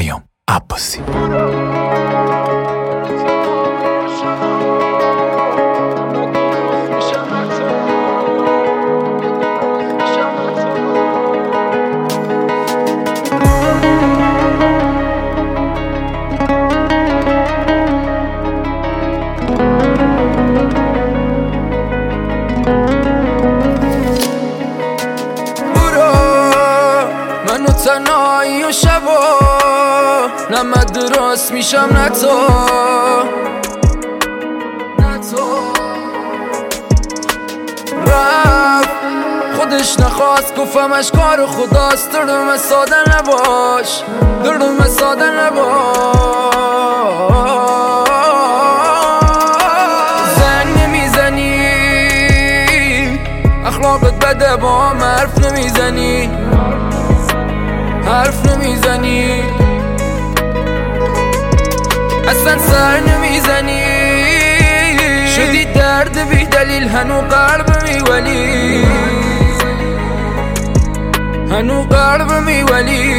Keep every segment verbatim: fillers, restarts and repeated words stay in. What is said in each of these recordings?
پیام عباسی. منو تنهایی و شبا نه درست میشم نه تو نه تو رفت خودش نخواست گفتم اشکار خداست. دردم ساده نباش دردم ساده نباش. زنگ نمیزنی اخلاقت بده با هم حرف نمیزنی حرف نمیزنی اصلا سر نمیزنی. شدی درد بی دلیل هنو قلبمی ولی هنو قلبمی ولی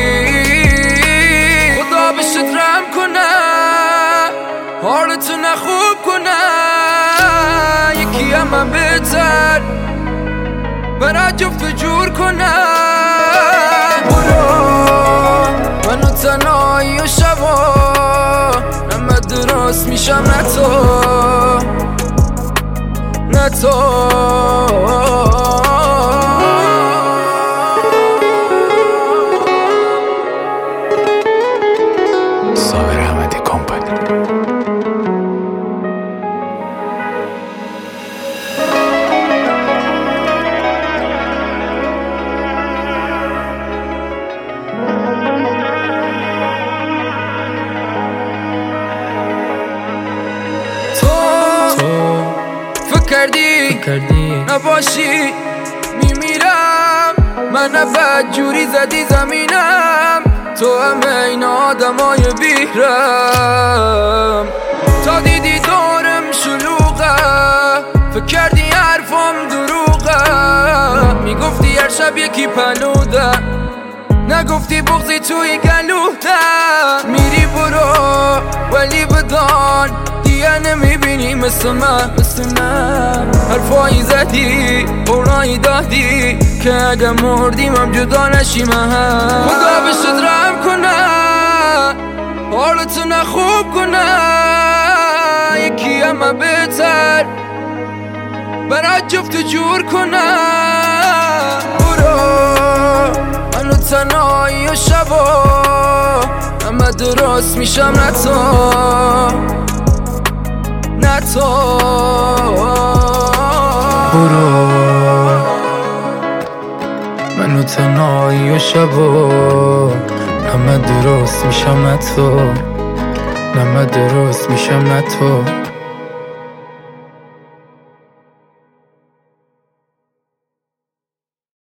خدا بشت رحم کنه حالتو نخوب کنه. یکی همه بهتر برای جفت جور کنه. منو تنهایی و شبا نه درست میشم نه تو نه تو. صابر احمدی کمپانی. کردی نباشی میمیرم من بد جوری زدی زمینم. تو همه این آدمای بیرم تا دیدی دورم شلوغه فکر کردی حرفم دروغه. میگفتی هر شب یکی پلوده نگفتی بغضی توی گلوده. میری برو ولی بدان دیگه نمیبینی مثل من مثل من. حرفایی زدی قرآنی دادی که اگه مردیم هم جدا نشیم هم. خدا بشت رحم کنه حالتو نخوب کنه. یکی همه بهتر برای جفت جور کنه. برو منو تنهایی و شبا همه درست میشم نه تو نه تو. برو منو تنهایی و شبا همه درست میشم نه تو نه درست میشم نه تو.